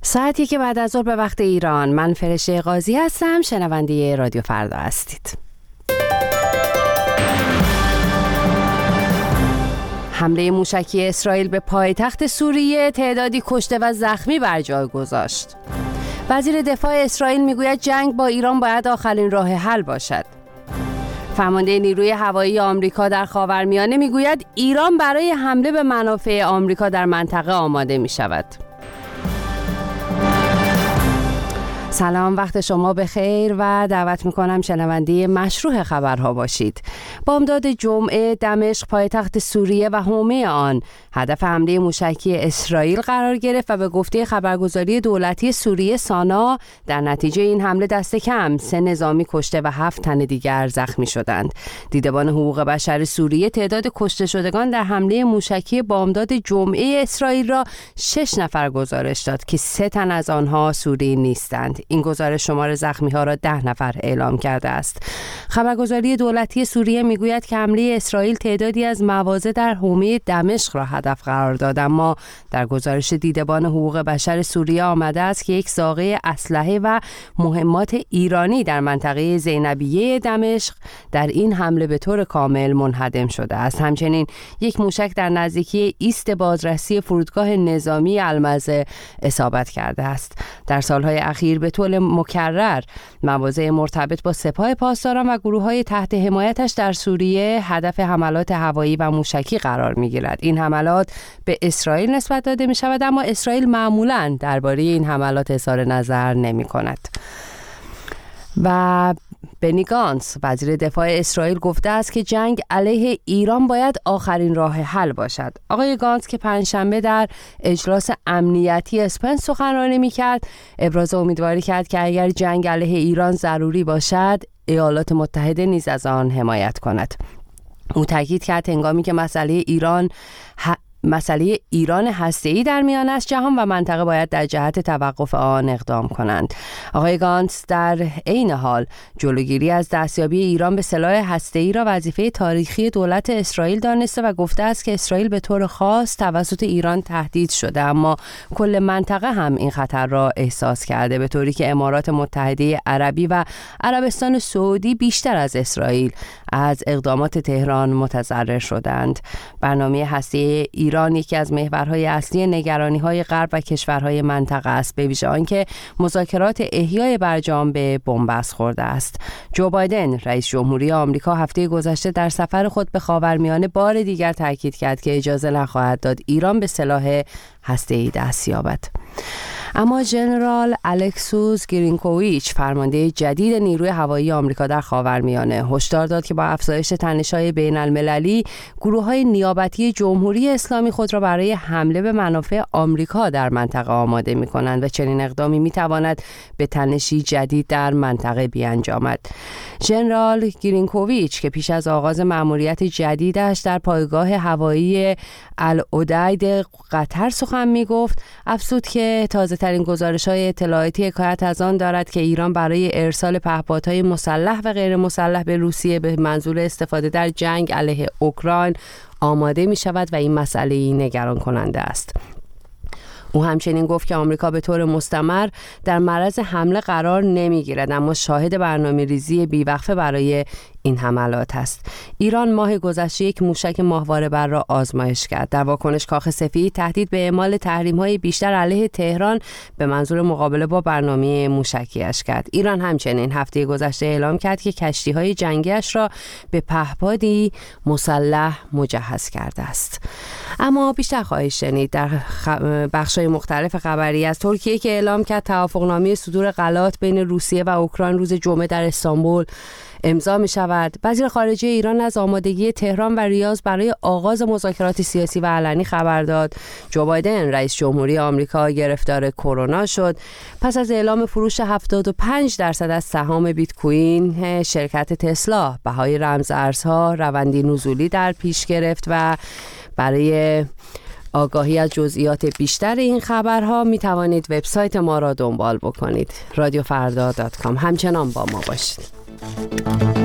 ساعتی که بعد از ظهر به وقت ایران. من فرشته قاضی هستم، شنونده رادیو فردا هستید. حمله موشکی اسرائیل به پایتخت سوریه تعدادی کشته و زخمی بر جای گذاشت. وزیر دفاع اسرائیل میگوید جنگ با ایران باید آخرین راه حل باشد. فرمانده نیروی هوایی آمریکا در خاورمیانه میگوید ایران برای حمله به منافع آمریکا در منطقه آماده می شود. سلام، وقت شما بخیر و دعوت میکنم شنونده مشروع خبرها باشید. بامداد جمعه دمشق پایتخت سوریه و حومه آن هدف حمله موشکی اسرائیل قرار گرفت و به گفته خبرگزاری دولتی سوریه سانا در نتیجه این حمله دست کم 3 نظامی کشته و 7 تن دیگر زخمی شدند. دیدبان حقوق بشر سوریه تعداد کشته شدگان در حمله موشکی بامداد جمعه اسرائیل را 6 نفر گزارش داد که 3 تن از آنها سوریایی نیستند. این گزارش شمار زخمی‌ها را 10 نفر اعلام کرده است. خبرگزاری دولتی سوریه میگوید که حمله اسرائیل تعدادی از مواضع در حومه دمشق را هدف قرار داد، اما در گزارش دیدبان حقوق بشر سوریه آمده است که یک زاغه اسلحه و مهمات ایرانی در منطقه زینبیه دمشق در این حمله به طور کامل منهدم شده است. همچنین یک موشک در نزدیکی ایست بازرسی فرودگاه نظامی المزه اصابت کرده است. در سالهای اخیر به طور مکرر مواضع مرتبط با سپاه پاسداران و گروه‌های تحت حمایتش در سوریه هدف حملات هوایی و موشکی قرار می‌گیرد. این حملات به اسرائیل نسبت داده می‌شود، اما اسرائیل معمولاً درباره این حملات اظهار نظر نمی‌کند. و بنی گانتس وزیر دفاع اسرائیل گفته است که جنگ علیه ایران باید آخرین راه حل باشد. آقای گانتس که پنجشنبه در اجلاس امنیتی اسپن سخنرانی می‌کرد، ابراز امیدواری کرد که اگر جنگ علیه ایران ضروری باشد، ایالات متحده نیز از آن حمایت کند. او تاکید کرد هنگامی که مسئله ایران هسته‌ای در میان است، جهان و منطقه باید در جهت توقف آن اقدام کنند. آقای گانتس در عین حال جلوگیری از دستیابی ایران به سلاح هسته‌ای را وظیفه تاریخی دولت اسرائیل دانسته و گفته است که اسرائیل به طور خاص توسط ایران تهدید شده، اما کل منطقه هم این خطر را احساس کرده، به طوری که امارات متحده عربی و عربستان سعودی بیشتر از اسرائیل از اقدامات تهران متضرر شدند. برنامه هسته‌ای ایران یکی از محورهای اصلی نگرانی‌های غرب و کشورهای منطقه است، به ویژه آنکه مذاکرات احیای برجام به بنبست خورده است. جو بایدن رئیس جمهوری آمریکا هفته گذشته در سفر خود به خاورمیانه بار دیگر تاکید کرد که اجازه نخواهد داد ایران به سلاح هسته‌ای دست یابد. اما ژنرال الکسوس گرینکوویچ فرمانده جدید نیروی هوایی آمریکا در خاورمیانه هشدار داد که با افزایش تنش‌های بین‌المللی گروه‌های نیابتی جمهوری اسلامی خود را برای حمله به منافع آمریکا در منطقه آماده می‌کنند و چنین اقدامی می‌تواند به تنشی جدید در منطقه بیانجامد. ژنرال گرینکوویچ که پیش از آغاز مأموریت جدیدش در پایگاه هوایی العدید قطر سخن می‌گفت، افزود که تازه‌ترین گزارش‌های اطلاعاتی حکایت از آن دارد که ایران برای ارسال پهپادهای مسلح و غیر مسلح به روسیه به منظور استفاده در جنگ علیه اوکراین آماده می‌شود و این مسئله نگران کننده است. او همچنین گفت که آمریکا به طور مستمر در معرض حمله قرار نمی‌گیرد، اما شاهد برنامه‌ریزی بیوقفه برای این حملات است. ایران ماه گذشته یک موشک ماهواره‌بر را آزمایش کرد. در واکنش کاخ سفید تهدید به اعمال تحریم‌های بیشتر علیه تهران به منظور مقابله با برنامه موشکی‌اش کرد. ایران همچنین هفته گذشته اعلام کرد که کشتی‌های جنگی‌اش را به پهپادی مسلح مجهز کرده است. اما بیشتر خواهید شنید در بخش‌های مختلف خبری از ترکیه که اعلام کرد توافقنامه صدور غلات بین روسیه و اوکراین روز جمعه در استانبول امضا می شود. وزیر خارجه ایران از آمادگی تهران و ریاض برای آغاز مذاکرات سیاسی و علنی خبر داد. جو بایدن رئیس جمهوری آمریکا گرفتار کرونا شد. پس از اعلام فروش 75% از سهام بیت کوین، شرکت تسلا بهای رمز ارزها روندی نزولی در پیش گرفت و برای آگاهی از جزئیات بیشتر این خبرها می توانید وبسایت ما را دنبال بکنید. رادیوفردا.com. همچنان با ما باشید.